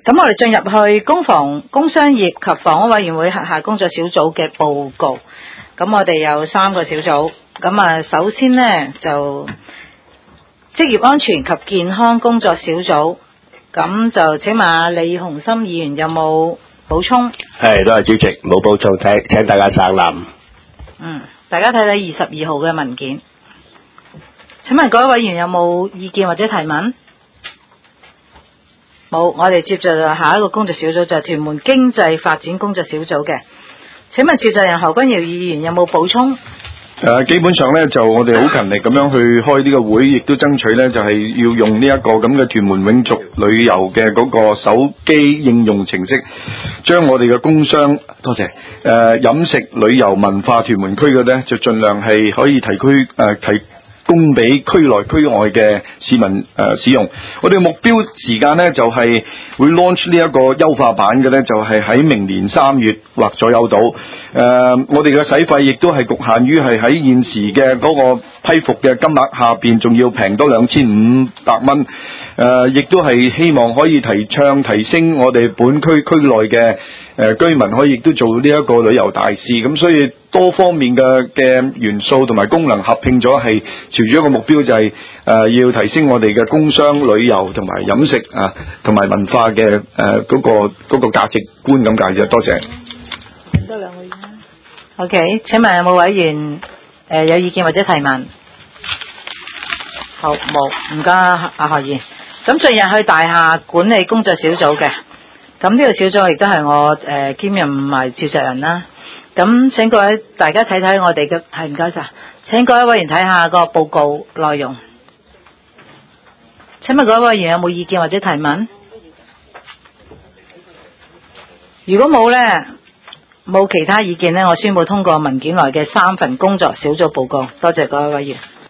咁我哋進入去工商業及房屋委員會轄下工作小組嘅報告。咁我哋有3個小組。咁首先呢，就職業安全及健康工作小組。咁就請問李鴻心議員有冇補充？ 係，多謝主席，冇補充，請大家省覽。 大家睇睇22號嘅文件。請問各位委員有冇意見或者提問？冇，我哋接着下一個工作小組就係屯門經濟發展工作小組嘅。請問召集人何君堯議員有冇補充？ 基本上咧就我哋好勤力咁樣去開呢個會，亦都爭取咧就係要用呢一個咁嘅屯門永續旅遊嘅嗰個手機應用程式，將我哋嘅工商飲食旅遊文化屯門區嘅咧就盡量係可以提供俾區內區外嘅市民使用。我哋目標時間呢，就係會 launch 呢一個優化版嘅呢，就係喺明年3月或左右到。我哋嘅使費亦都係局限於係喺現時嘅嗰個批復嘅金額下邊，仲要平多2500蚊。亦都係希望可以提升我哋本區區內嘅居民可以亦都做呢一個旅遊大使。咁所以多方面嘅元素同埋功能合併咗，係朝住一個目標，就係要提升我哋嘅工商旅遊同埋飲食同埋文化嘅嗰個價值觀咁解啫。多謝。 多兩個意見。OK， 請問有冇委員有意見或者提問？好，冇，唔該阿何議員。咁進入去大廈管理工作小組嘅，咁呢個小組亦都係我兼任埋召集人啦。咁請各位大家睇睇我哋嘅，係唔該晒。請各位委員睇下個報告內容。請問各位委員有冇意見或者提問？如果冇呢，冇其他意見呢，我宣布通過文件內嘅3份工作小組報告。多謝各位委員。